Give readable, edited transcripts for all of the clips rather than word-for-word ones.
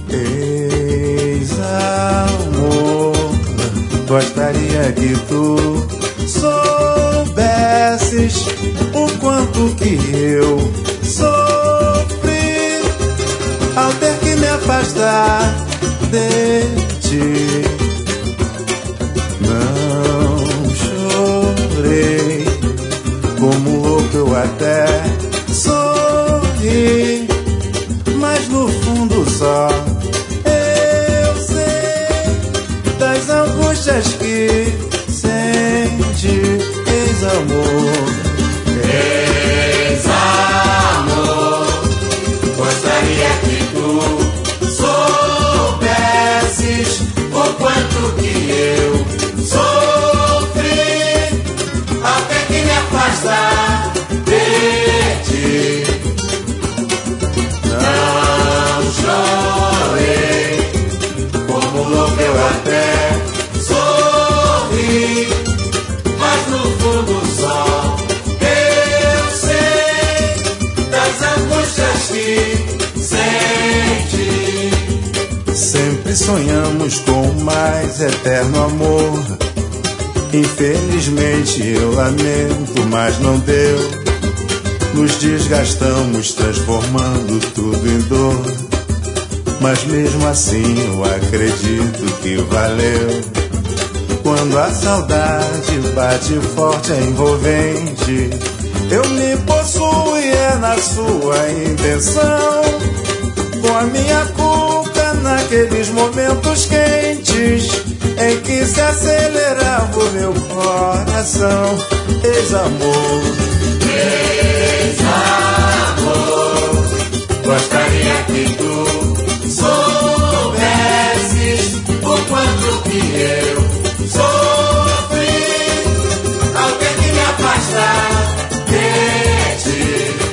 Ex-amor, gostaria que tu soubesses o quanto que eu sofri ao ter que me afastar de ti. Não chorei, como louco eu até sorri, mas no fundo só eu sei das angústias que sente. Ex-amor, ex-amor, gostaria que tu soubesses o quanto que eu sofri até que me afastar de ti. Não chorei, como louco eu até sorri, mas no fundo só eu sei das angústias que sente. sempre sonhamos com o mais eterno amor. Infelizmente eu lamento, mas não deu. Nos desgastamos transformando tudo em dor, mas mesmo assim eu acredito que valeu. Quando a saudade bate forte é envolvente, eu me possuo e é na sua intenção. Com a minha cuca naqueles momentos quentes em que se acelerava o meu coração. Ex-amor, ex-amor, gostaria que tu soubesses o quanto que eu sofri ao ter que me afastar de ti.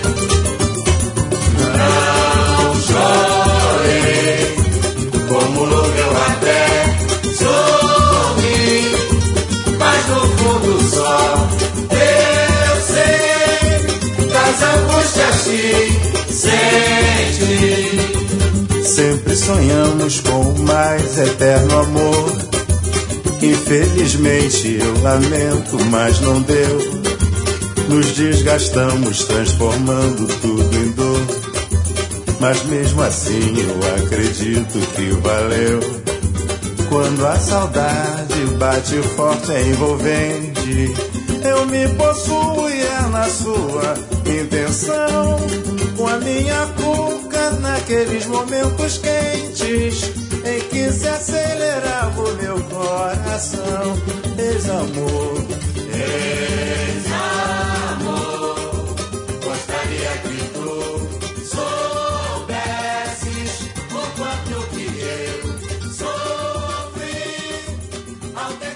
Não chorei, como louco eu até sorri, mas no fundo só eu sei das angústias que sente. sempre sonhamos com o mais eterno amor. Infelizmente eu lamento, mas não deu. Nos desgastamos transformando tudo em dor, mas mesmo assim eu acredito que valeu. Quando a saudade bate forte é envolvente, eu me possuo e é na sua intenção. Com a minha cuca naqueles momentos quentes em que se acelerava o meu coração. Ex-amor, ex-amor, gostaria que tu soubesses o quanto que eu sofri ao ter